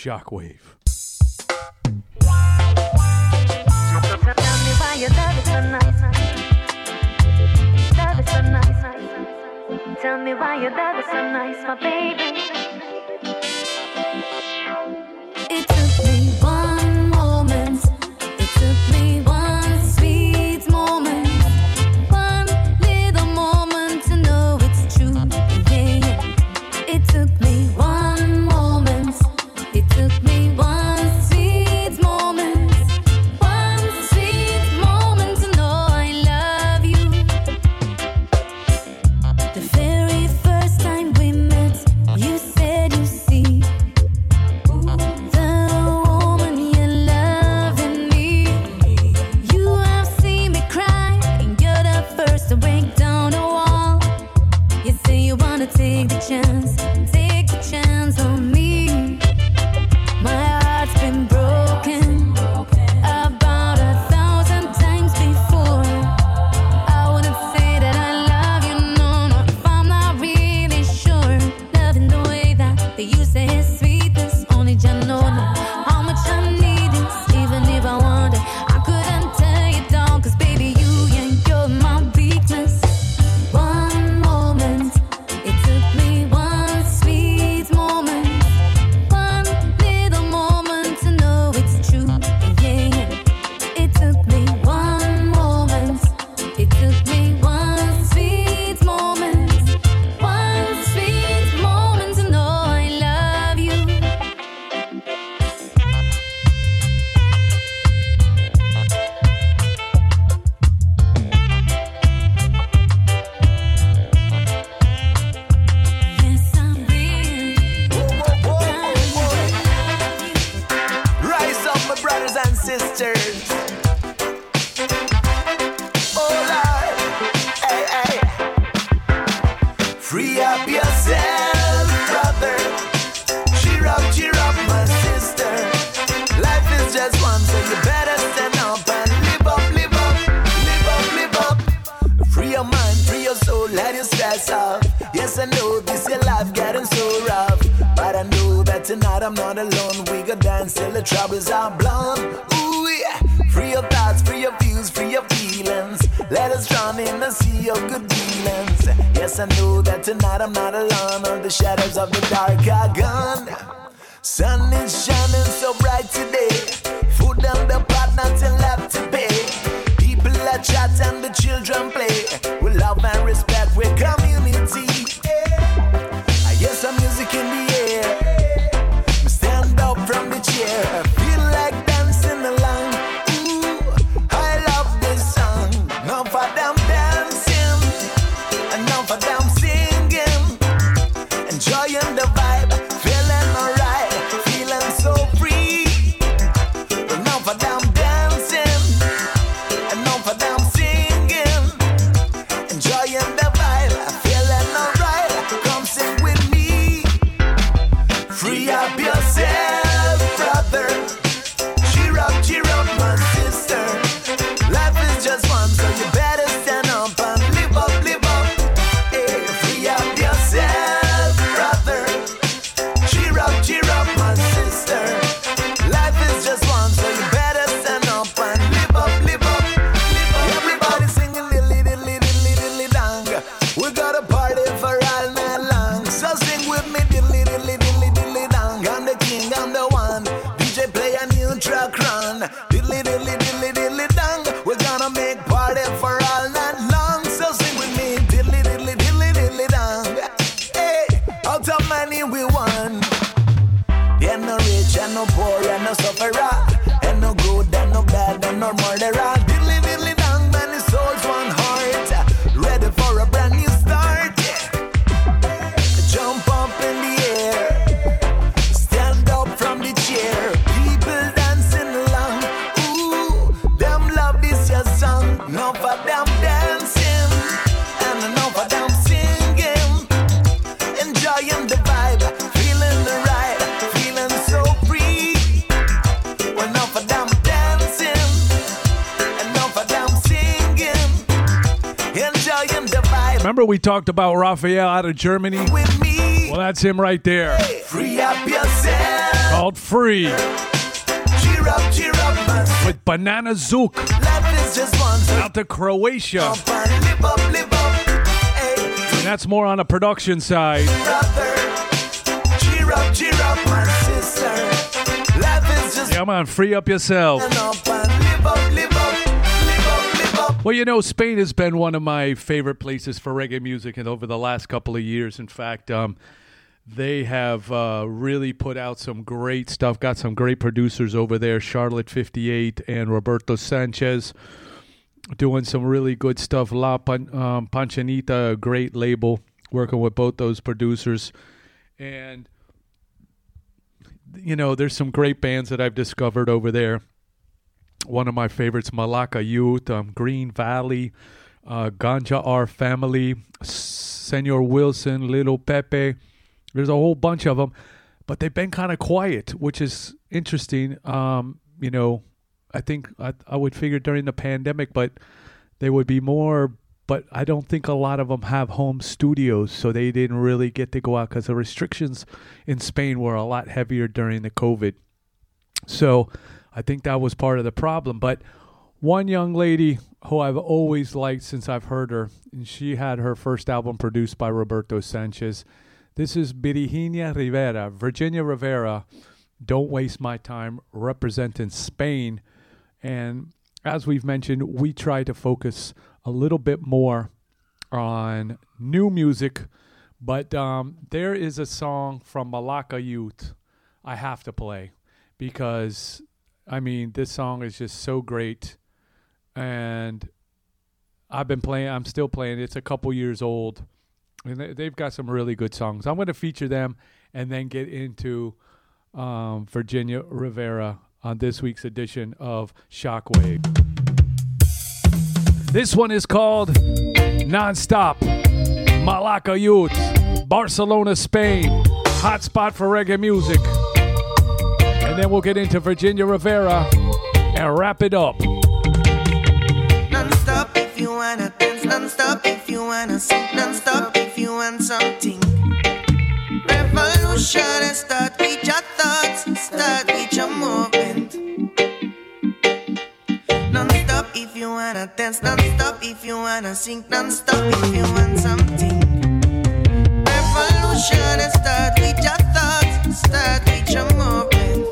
Shockwave. Tell me why your love is so nice. Love is so nice. Tell me why your love is so nice, my baby. It took me one moment. It took me one sweet moment. One little moment to know it's true. Yeah. It took me one moment. It took me one sweet moment. One sweet moment to know I love you. The very first time we met, you said you see the woman you love in me. You have seen me cry, and you're the first to break down a wall. You say you wanna take the chance on me. My heart's been broken about 1,000 times before. I wouldn't say that I love you, no, not if I'm not really sure. Loving the way that you say is sweetness, only Jah know how much I need this. Even if I wanted, I couldn't tell you down, 'cause baby, you're my weakness. One moment, it took me one sweet moment. One little moment to know it's true. Yeah. It took me one moment. It took me one sweet moment. One sweet moment to know I love you. Yes, I'm real. Rise up, my brothers and sisters. Oh Lord, hey, hey. Free up yourself, brother. Cheer up, my sister. Life is just one, so you better stand up and live up, live up, live up, live up. Free your mind, free your soul, let your stress off. Yes, I know this your life getting so rough, but I know that tonight I'm not alone. We go dance till the troubles are blown. Ooh yeah, free your thoughts, free your views, free your feelings. Let us drown in the sea of good dealings. Yes, I know that tonight I'm not alone. On the shadows of the dark are gone. Sun is shining so bright today. Food on the pot, nothing left to pay. People are chat and the children play. With love and respect, we're community. Yes, some music in the air. Stand up from the chair. Feel like dancing along. Ooh, I love this song. Now for them dancing, and now for them singing. Enjoying the vibe, feeling alright, feeling so free. But now for them dancing, and now for them singing. Enjoying the vibe, feeling alright. Come sing with me. Free up yourself, brother. Cheer up, my sister. Life is just one, so you better stand up and live up, live up. Hey, free up yourself, brother. Cheer up, my sister. Life is just one, so you better stand up and live up, live up, live up. Everybody singing diddly diddly diddly diddly dong. We got a party for all night long, so sing with me diddly diddly diddly diddly dong. I'm the king, I'm the one. DJ play a new track run. Diddly diddly diddly diddly dong. We're gonna make party for all night long, so sing with me diddly diddly diddly diddly dong. Hey, out of money we won. There no rich and no poor and no sufferer, and no good and no bad and no murderer. Diddly diddly dong, man, his soul's one heart, ready for a brand new start. Jump up in the air, stand up from the chair. People dancing along, ooh, them love this your song. Now for them dancing, and now for them singing. Enjoying the vibe, feeling the right, feeling so free. Well, now for them dancing, and now for them singing. Enjoying the vibe Remember we talked about Raphael out of Germany? with me. Well, that's him right there. Free up yourself. called Free Cheer up, man. with Banana Zook Life is just one, so out to Croatia. up and live up. Hey, And that's more on the production side. brother. Cheer up, my sister. Life is just Come on, free up yourself. one up and live up. Well, you know, Spain has been one of my favorite places for reggae music, and over the last couple of years, in fact, they have really put out some great stuff, got some great producers over there, Charlotte 58 and Roberto Sanchez, doing some really good stuff. La Panchanita, a great label, working with both those producers. And, you know, there's some great bands that I've discovered over there. One of my favorites, Malacca Youth, Green Valley, Ganja R Family, Senor Wilson, Little Pepe. There's a whole bunch of them, but they've been kind of quiet, which is interesting. You know, I think I would figure during the pandemic, but they would be more. But I don't think a lot of them have home studios, so they didn't really get to go out because the restrictions in Spain were a lot heavier during the COVID. So I think that was part of the problem. But one young lady who I've always liked since I've heard her, and she had her first album produced by Roberto Sanchez. This is Virginia Rivera, Don't Waste My Time, representing Spain. And as we've mentioned, we try to focus a little bit more on new music. But there is a song from Malacca Youth I have to play because, I mean, this song is just so great. And I'm still playing. It's a couple years old. And they've got some really good songs. I'm going to feature them and then get into Virginia Rivera on this week's edition of Shockwave. This one is called Nonstop. Malacca Youth, Barcelona, Spain. Hot spot for reggae music. And then we'll get into Virginia Rivera and wrap it up. Non-stop if you wanna dance, non-stop if you wanna sing, non-stop if you want something. Revolution start with your thoughts, start with your movement. Non-stop if you wanna dance, non-stop if you wanna sing, non-stop if you want something. Revolution start with your thoughts, start with your movement.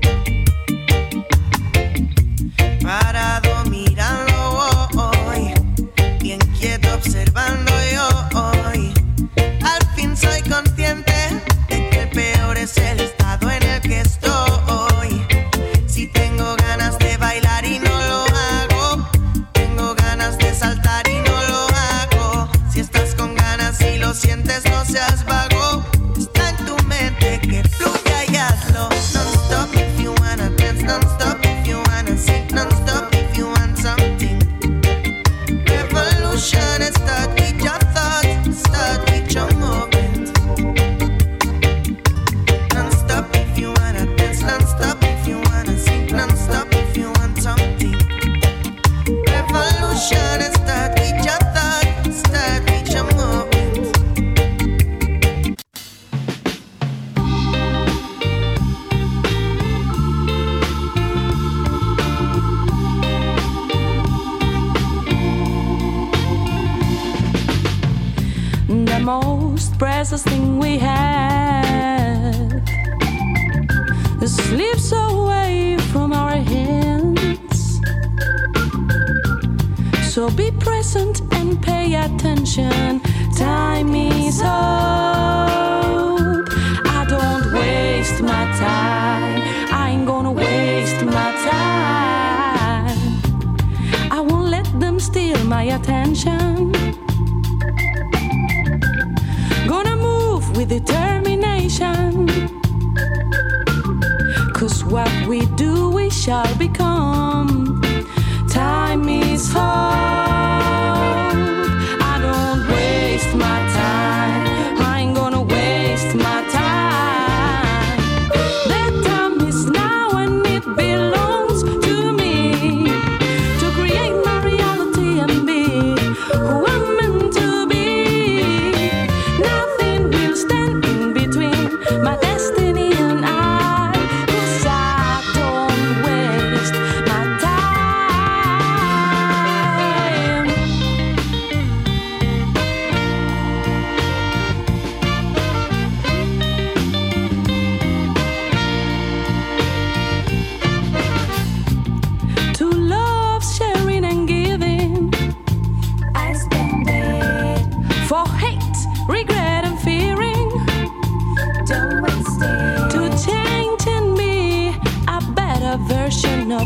Parado mirando hoy, bien quieto observando yo hoy. Al fin soy consciente de que el peor es el estado en el que estoy. Si tengo ganas de bailar y no lo hago, tengo ganas de saltar y no lo hago. Si estás con ganas y lo sientes, no seas vago. Está en tu mente que fluya y hazlo. Non-stop if you wanna dance, non-stop if you wanna sing, non-stop if you want something. Revolution start with your thoughts, start with your movement. Non-stop if you wanna dance, non-stop if you wanna sing, non-stop if you want something. Revolution start with your thoughts, start with your movement. The most precious thing we have slips away from our hands. So be present and pay attention. Time is up. I don't waste my time. I ain't gonna waste my time. I won't let them steal my attention. Gonna move with determination. 'Cause what we do, we shall become. Time is hard. I don't waste my time. I ain't gonna waste my time. That time is now and it belongs to me. To create my reality and be who I'm meant to be. Nothing will stand in between my destiny and I.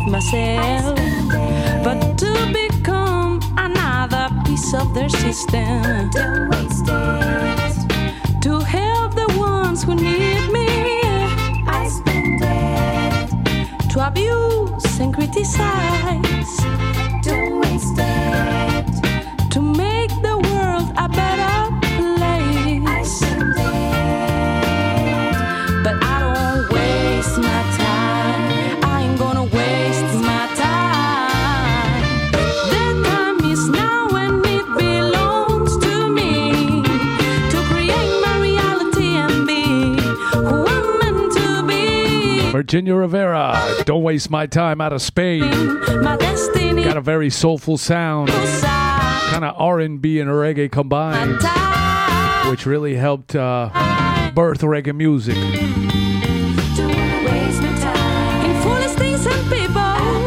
myself, but to become another piece of their system. Don't waste it. To help the ones who need me, I spend it. to abuse and criticize, Don't waste it. to make the world a better I place. spend it. But I don't waste my time. I ain't gonna waste my time. The time is now and it belongs to me to create my reality and be who I'm meant to be. Virginia Rivera, Don't Waste My Time, out of Spain. My destiny Got a very soulful sound, side. kind of R&B and reggae combined, Time. which really helped birth reggae music. Don't wanna waste my time. In foolish things and people,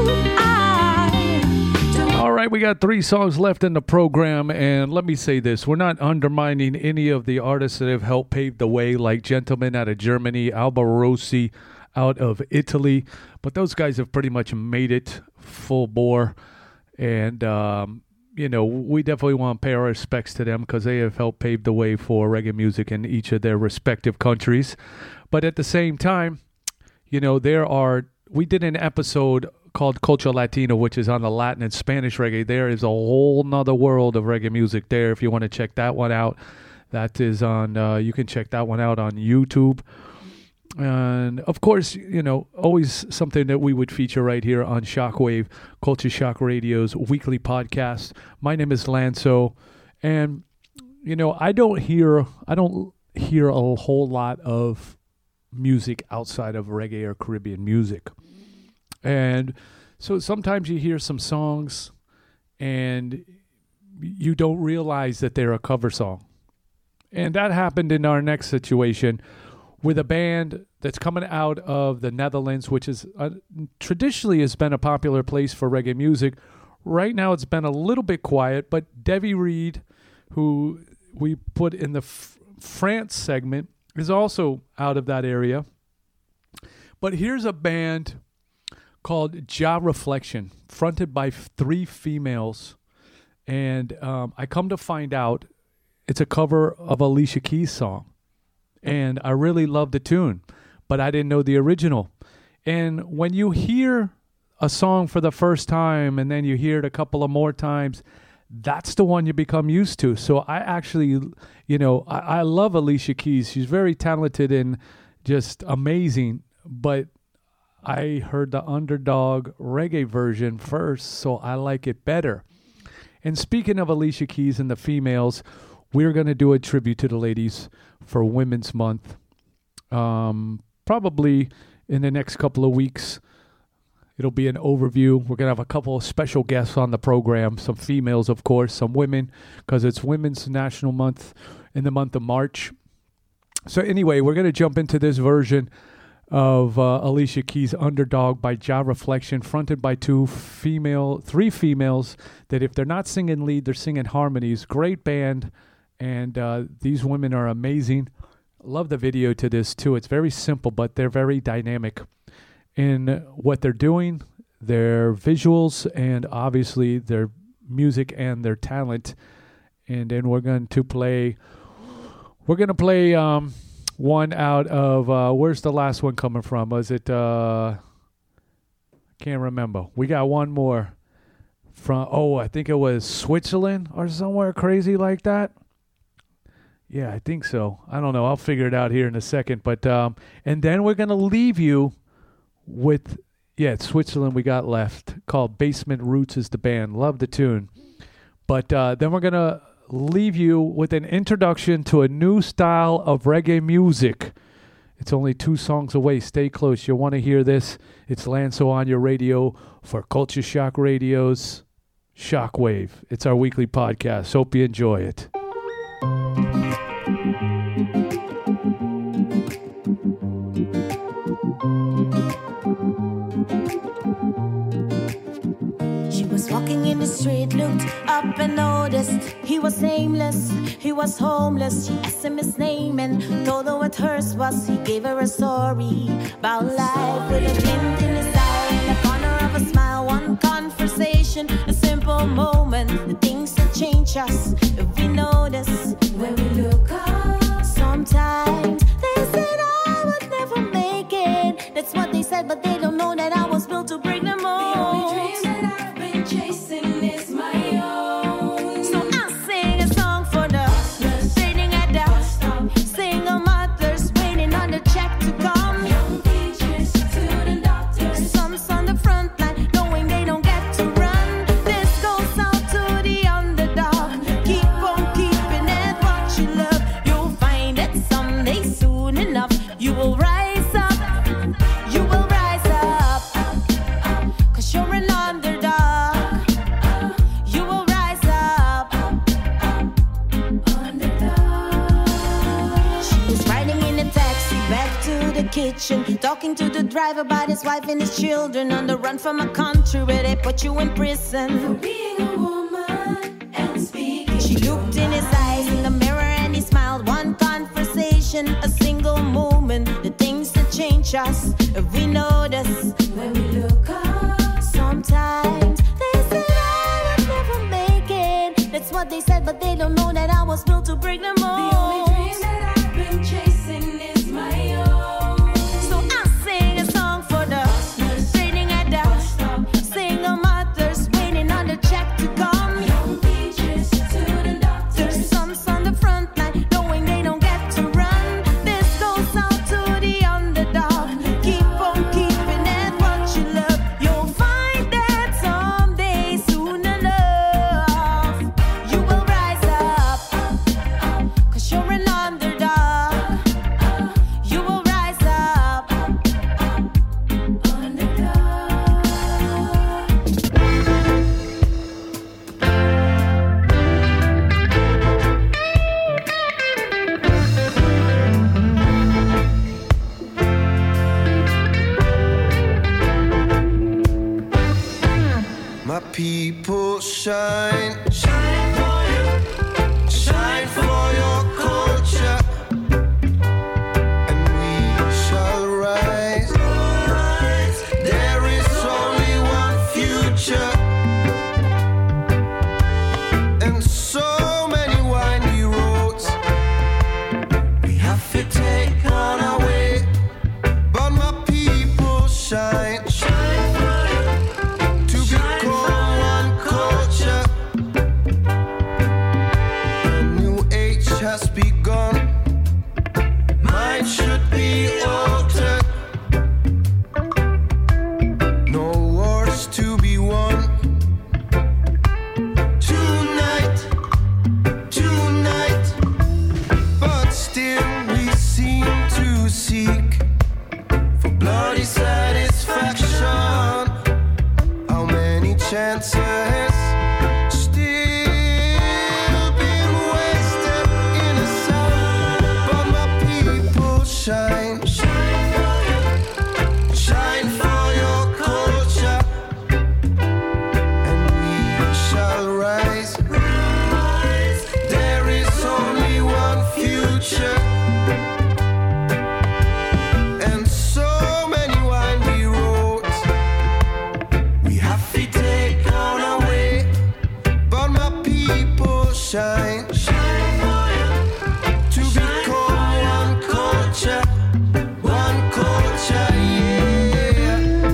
All right, we got 3 songs left in the program, and let me say this. We're not undermining any of the artists that have helped pave the way, like Gentleman out of Germany, Alba Rossi out of Italy, but those guys have pretty much made it full bore, and, we definitely want to pay our respects to them because they have helped pave the way for reggae music in each of their respective countries. But at the same time, we did an episode called Culture Latino, which is on the Latin and Spanish reggae. There is a whole nother world of reggae music there. If you want to check that one out, that is on, you can check that one out on YouTube. And of course, always something that we would feature right here on Shockwave, Culture Shock Radio's weekly podcast. My name is Lanso, and I don't hear a whole lot of music outside of reggae or Caribbean music. And so sometimes you hear some songs and you don't realize that they're a cover song. And that happened in our next situation with a band that's coming out of the Netherlands, which is traditionally has been a popular place for reggae music. Right now it's been a little bit quiet, but Devi Reed, who we put in the France segment, is also out of that area. But here's a band called Ja Reflection, fronted by 3 females. And I come to find out it's a cover of Alicia Keys' song. And I really love the tune, but I didn't know the original. And when you hear a song for the first time and then you hear it a couple of more times, that's the one you become used to. So I actually, I love Alicia Keys. She's very talented and just amazing, but I heard the Underdog reggae version first, so I like it better. And speaking of Alicia Keys and the females, we're going to do a tribute to the ladies for Women's Month. Probably in the next couple of weeks, it'll be an overview. We're going to have a couple of special guests on the program, some females, of course, some women, because it's Women's National Month in the month of March. So anyway, we're going to jump into this version of Alicia Keys' Underdog by Ja Reflection, fronted by 3 females that if they're not singing lead, they're singing harmonies. Great band, and these women are amazing. Love the video to this too. It's very simple, but they're very dynamic in what they're doing, their visuals, and obviously their music and their talent. And then we're going to play one out of, where's the last one coming from? Was it, can't remember. We got one more from, I think it was Switzerland or somewhere crazy like that. Yeah, I think so. I don't know. I'll figure it out here in a second. But, and then we're going to leave you with, it's Switzerland we got left, called Basement Roots is the band. Love the tune. But then we're going to leave you with an introduction to a new style of reggae music. It's only 2 songs away. Stay close. You'll want to hear this. It's Lanso on your radio for Culture Shock Radio's Shockwave. It's our weekly podcast. Hope you enjoy it. She was walking in the street, looked up and noticed he was nameless, he was homeless. She asked him his name and told her what hers was. He gave her a story about life with a glint in his eye and a corner of a smile. moment, the things that change us, if we notice when we look up. Sometimes they said I would never make it. That's what they said, but they don't know that I was built to break them all. The only dream that I've been chasing is my own. So I sing a song for the hustlers waiting at the single mothers waiting on the check to come. Young teachers, student doctors, some on the front line knowing they don't get to run. This goes out to the underdog. Keep on keeping it what you love. You'll find it someday soon enough. You will rise up. You will rise up. 'Cause you're an underdog. You will rise up. She was riding in a taxi back to the kitchen, talking to the driver about his wife and his children, on the run from a country where they put you in prison for being a woman and speaking. She looked in his eyes in the mirror and he smiled. One conversation, a single moment, the things that change us if we notice when we look up. Sometimes they said I would never make it. That's what they said, but they don't know that I was built to break them all. The only dream that I've been chasing is my own. So I sing a song for the hustlers waiting at the single mothers waiting on the check to come. Young teachers, student doctors, some on the front line knowing they don't get to run. This goes out to the underdog. Keep on keeping it what you love. You'll find that someday soon enough. You will rise up. 'Cause you're an underdog. You will rise up. Underdog. My people shine, shine for you, shine for your culture, and we shall rise. There is only one future, and so many windy roads we have to take on our way. But my people shine, shine for you, to become one culture. A new age has begun. Mine should be altered. No wars to be won. Tonight, tonight. But still we seem to seek for bloody satisfaction. How many chances still been wasted in the sun? But my people shine, shine for you, shine for your culture, and we shall rise. There is only one future, and so many windy roads we have to take on our way. But my people shine, shine for you, to become one culture, yeah.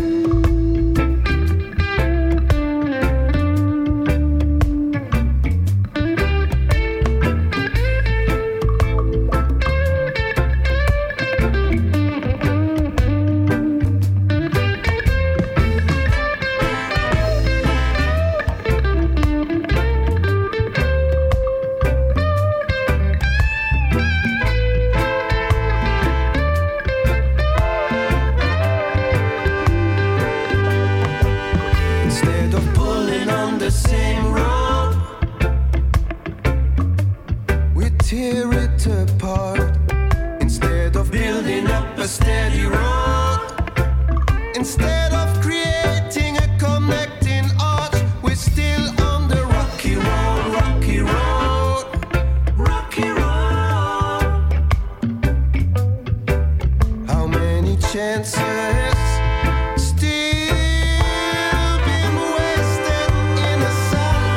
Instead of pulling on the same road, we tear it apart. Instead of building up a steady road, instead of creating a connecting arch, we're still on the rocky road, rocky road, rocky road. How many chances still been wasted in the sun?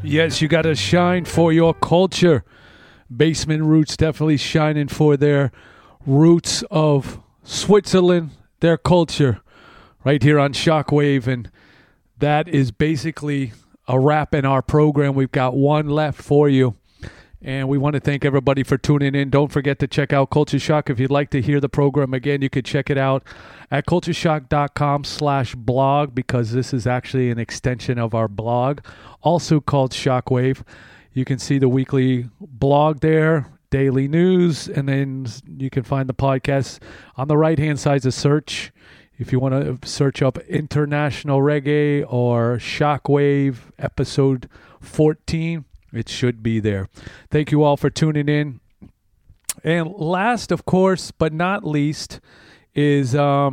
Yes, you got to shine for your culture. Basement Roots definitely shining for their roots of Switzerland, their culture, right here on Shockwave. And that is basically a wrap in our program. We've got one left for you. And we want to thank everybody for tuning in. Don't forget to check out Culture Shock. If you'd like to hear the program again, you could check it out at cultureshock.com/blog, because this is actually an extension of our blog, also called Shockwave. You can see the weekly blog there, daily news, and then you can find the podcast on the right-hand side of search. If you want to search up International Reggae or Shockwave episode 14, it should be there. Thank you all for tuning in. And last, of course, but not least, is a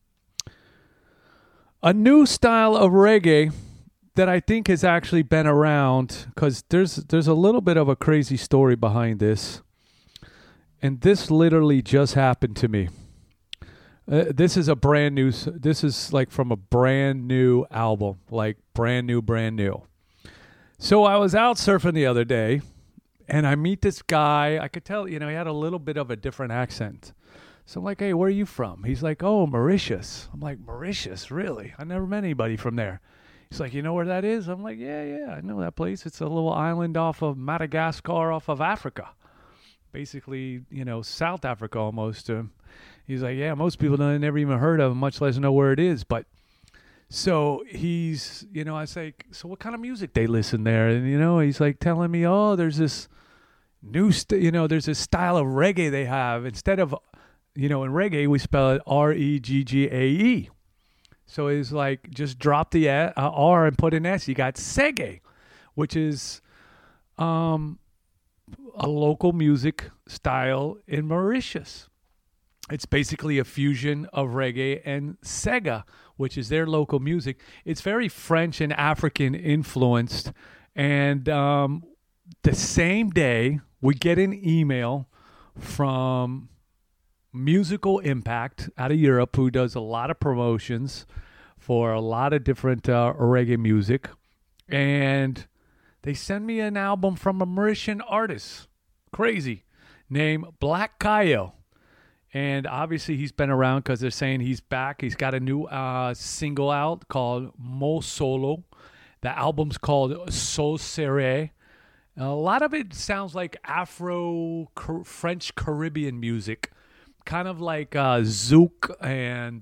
new style of reggae that I think has actually been around, because there's a little bit of a crazy story behind this. And this literally just happened to me. This is this is like from a brand new album, like brand new. So I was out surfing the other day, and I meet this guy. I could tell, he had a little bit of a different accent. So I'm like, hey, where are you from? He's like, oh, Mauritius. I'm like, Mauritius? Really? I never met anybody from there. He's like, you know where that is? I'm like, yeah, I know that place. It's a little island off of Madagascar, off of Africa. Basically, South Africa almost. He's like, yeah, most people never even heard of it, much less know where it is. But so he's, I say, so what kind of music they listen there? And, he's like telling me, oh, there's this new, there's this style of reggae they have. Instead of, in reggae, we spell it R-E-G-G-A-E. So it's like, just drop the R and put an S. You got Seggae, which is a local music style in Mauritius. It's basically a fusion of reggae and Sega, which is their local music. It's very French and African influenced. And the same day, we get an email from Musical Impact out of Europe, who does a lot of promotions for a lot of different reggae music. And they send me an album from a Mauritian artist, crazy, named Black Kayo. And obviously he's been around because they're saying he's back. He's got a new single out called Mo Solo. The album's called So Serré. A lot of it sounds like French Caribbean music, kind of like zouk and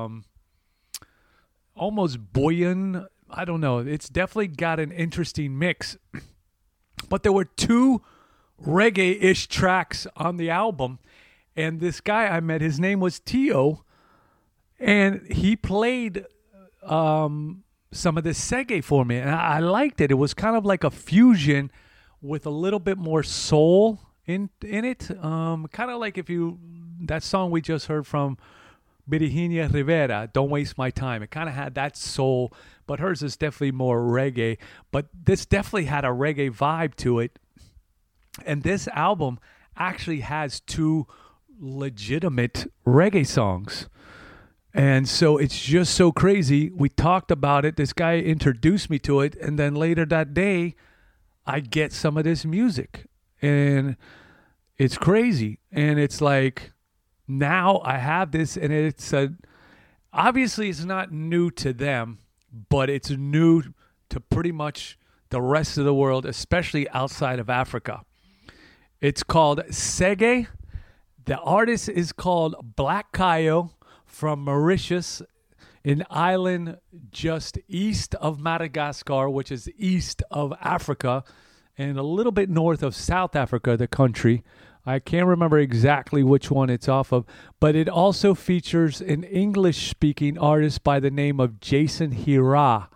almost Boyan. I don't know. It's definitely got an interesting mix. But there were two reggae-ish tracks on the album. And this guy I met, his name was Tio, and he played some of this Seggae for me, and I liked it. It was kind of like a fusion with a little bit more soul in it. Kind of like that song we just heard from Virginia Rivera, Don't Waste My Time. It kind of had that soul, but hers is definitely more reggae. But this definitely had a reggae vibe to it. And this album actually has two legitimate reggae songs. And so it's just so crazy. We talked about it. This guy introduced me to it. And then later that day, I get some of this music. And it's crazy. And it's like, now I have this. And it's obviously it's not new to them, but it's new to pretty much the rest of the world, especially outside of Africa. It's called Seggae. The artist is called Black Kayo from Mauritius, an island just east of Madagascar, which is east of Africa, and a little bit north of South Africa, the country. I can't remember exactly which one it's off of, but it also features an English-speaking artist by the name of Jason Hira.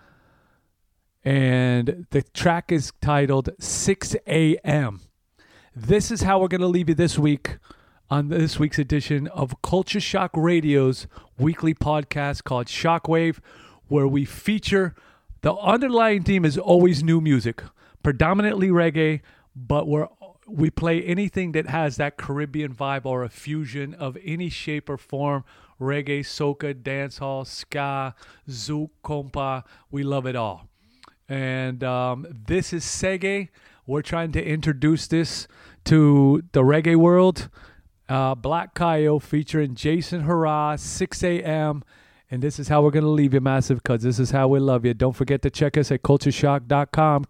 And the track is titled 6 a.m. This is how we're going to leave you this week on this week's edition of Culture Shock Radio's weekly podcast called Shockwave, where we feature, the underlying theme is always new music, predominantly reggae, but we play anything that has that Caribbean vibe or a fusion of any shape or form, reggae, soca, dancehall, ska, zouk, compa. We love it all. And this is Sege. We're trying to introduce this to the reggae world. Black Kayo featuring Jason Hurrah, 6 a.m. And this is how we're going to leave you, Massive, because this is how we love you. Don't forget to check us at cultureshock.com,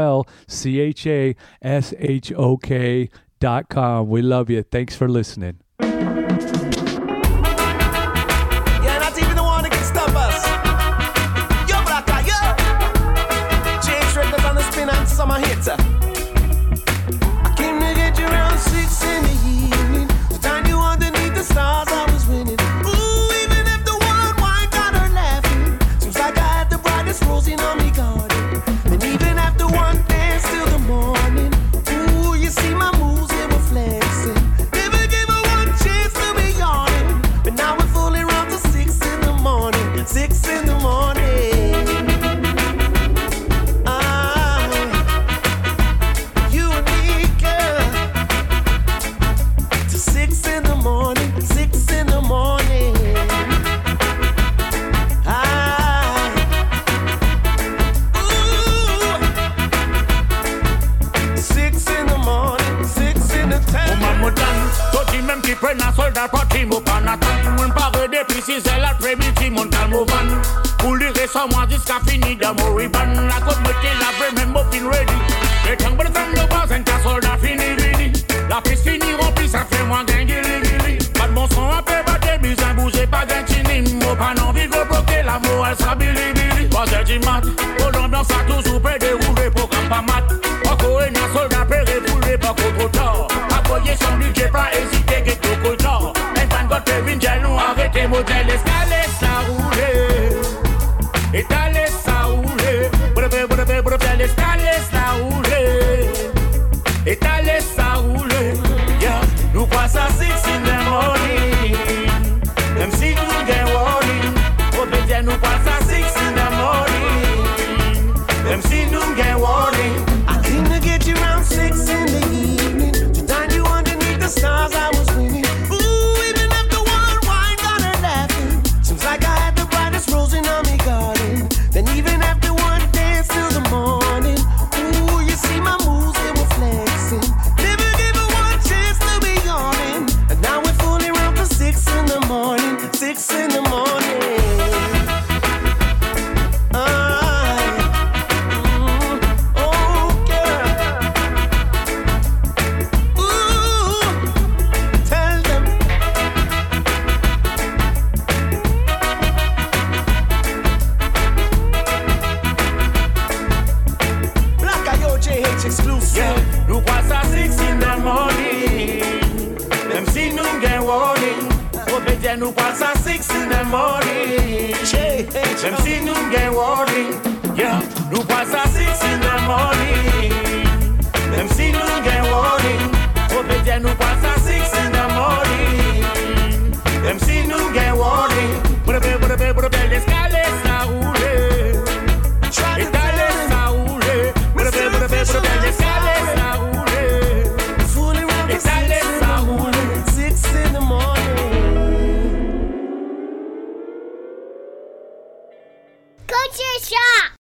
KULCHASHOK.com. We love you. Thanks for listening. Yeah, not even the one that can stop us. Yo, Blacka, yo. Change records on the spin and summer hits. I came to get you around 6 in the evening. The time you underneath the stars, I was winning. Ooh, even if the world wine got her laughing. Seems like I had the brightest rose in on me garden. And even after one dance till the morning. Ooh, you see my moves, they were flexing. Never gave her one chance to be yawning. But now we're fooling around till 6 in the morning. 6 in the morning. You and me, girl. Till 6 in the morning. 6 in the morning. 6 in the morning. 6 in the Au time. Mamoudan, Toti même qui prennent un soldat parti, mon panatan. Mon parle depuis 6 heures l'après-midi, mon calmovan. Pour lui récemment moi jusqu'à fini dans mon riban. La côte me tient la vraie même fin ready. Les temps pour le temps de base, un cas soldat fini, fini. La piste finie remplie, ça fait moins gain, guili. Pas de bon son, un peu batté, bizarre, bougez pas d'un chini. Mon pas envie de bloquer, la mot, elle sera bili. Pas de mat, pour l'ambiance à toujours près déroulé, programme pas mat. Encore un soldat péré pour les pas trop tard. Appoyer son budget, pas hésiter, get tout coltant. Un fan God Kevin Jalou, arrêtez modèle, escalez, ça rouler. Étalez, ça rouler. Escalez, ça rouler. Étalez, ça rouler. Yeah, nous passe à 6 in the morning. Même si nous get warning. Probablement nous passe à 6 in the morning. Même si nous get warning. I came to get you around 6 in the evening. To find you underneath the stars, I was winning. Ooh, even if the world wine got her laughing. Seems like I had the brightest rose in on me garden. Then even after one dance till the morning. Ooh, you see my moves, they were flexing. Never gave her one chance to be yawning. And now we're fooling around for 6 in the morning. 6 in the morning. Oh, girl. Ooh, tell them. Black Eye JH exclusive. Yeah, nous passe à 6 in the morning. Même si nous get warning. Probablement nous passe à 6 in the morning. JH. Même si nous get warning. Yeah, nous passe à 6 in the morning. Même si nous get warning. Probablement nous passe à